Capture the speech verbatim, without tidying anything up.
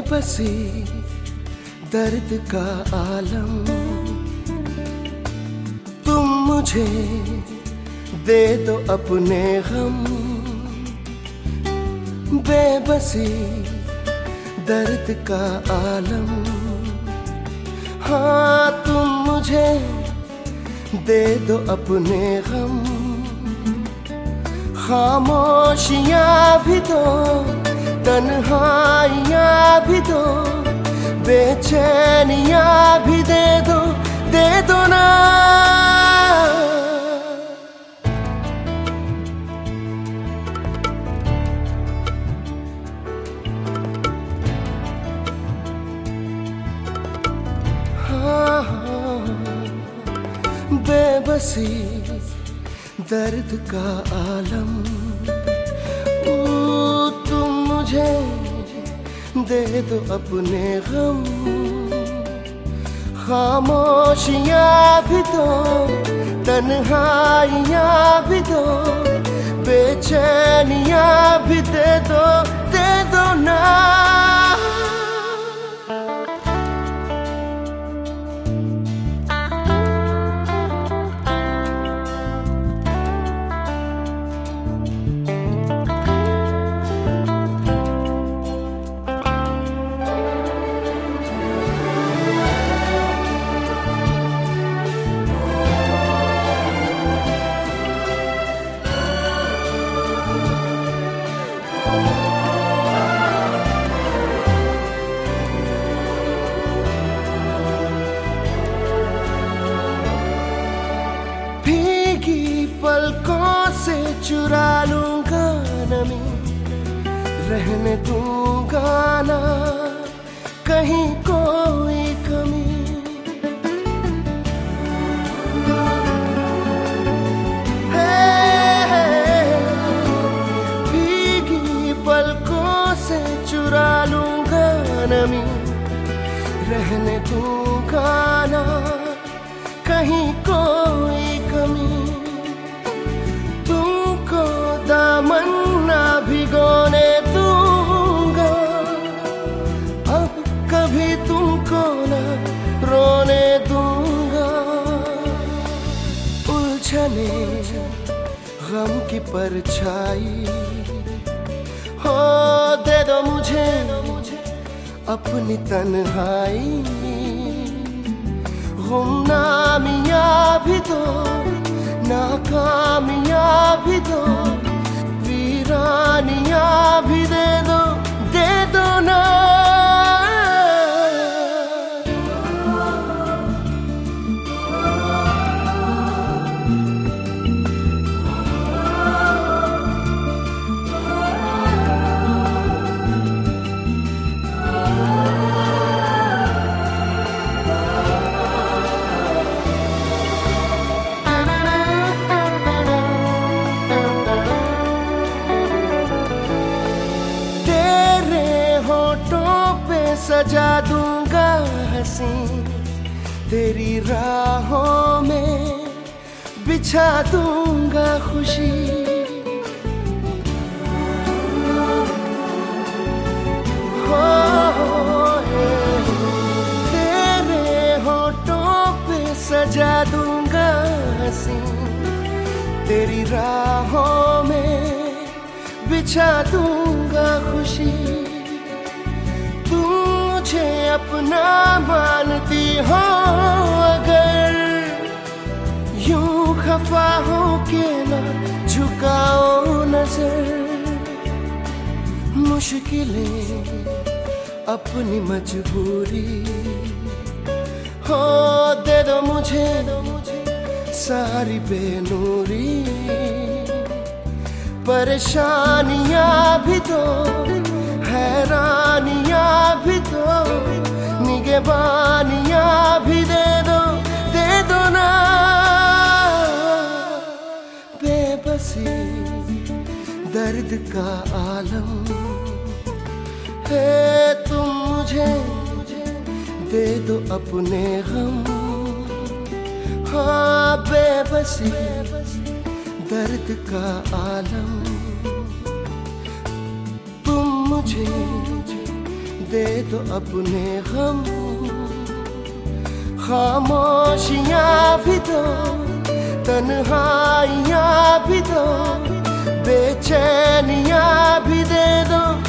बेबसी दर्द का आलम तुम मुझे दे दो अपने गम। बेबसी दर्द का आलम, हाँ तुम मुझे दे दो अपने गम। खामोशियाँ भी दो, तन्हाइयाँ भी दो, बेचैनियाँ भी दे दो, दे दो ना। हाँ हाँ बेबसी दर्द का आलम, तुम मुझे दे दो अपने गम। खामोशियाँ भी दो, तन्हाइयाँ भी दो, बेचैनियाँ भी दे दो, दे दो ना। भीगी पलकों से चुरा लूंगा नमी, रहने दूंगा ना कहीं कोई कमी। है, है, भीगी पलकों से चुरा लूंगा नमी, रहने दूंगा ना कहीं कोई कमी। तुमको दामन ना भिगोने दूंगा, अब कभी तुमको ना रोने दूंगा। उलझने गम की परछाई हो दे दो मुझे अपनी तन्हाई। गुमनामियाँ भी दो, नाकामियाँ भी दो, वीरानियाँ भी दे दो, दे दो ना। सजा दूंगा हंसी, तेरी राहों में बिछा दूंगा खुशी। हो तेरे होठों पे सजा दूंगा हंसी, तेरी राहों में बिछा दूंगा खुशी। मुझे अपना मानती हो अगर, यूं खफा हो के ना झुकाओ नजर। मुश्किलें अपनी मजबूरी हो दे दो मुझे सारी बेनूरी। परेशानियाँ भी दो, हैरानियाँ भी दो, निगहबानियाँ भी दे दो, दे दो ना। बेबसी दर्द का आलम है, तुम मुझे दे दो अपने गम। हाँ बेबसी दर्द का आलम, तुम मुझे दे दो अपने गम, खामोशियाँ भी दो, तन्हाइयाँ भी दो, बेचैनियाँ भी दे दो।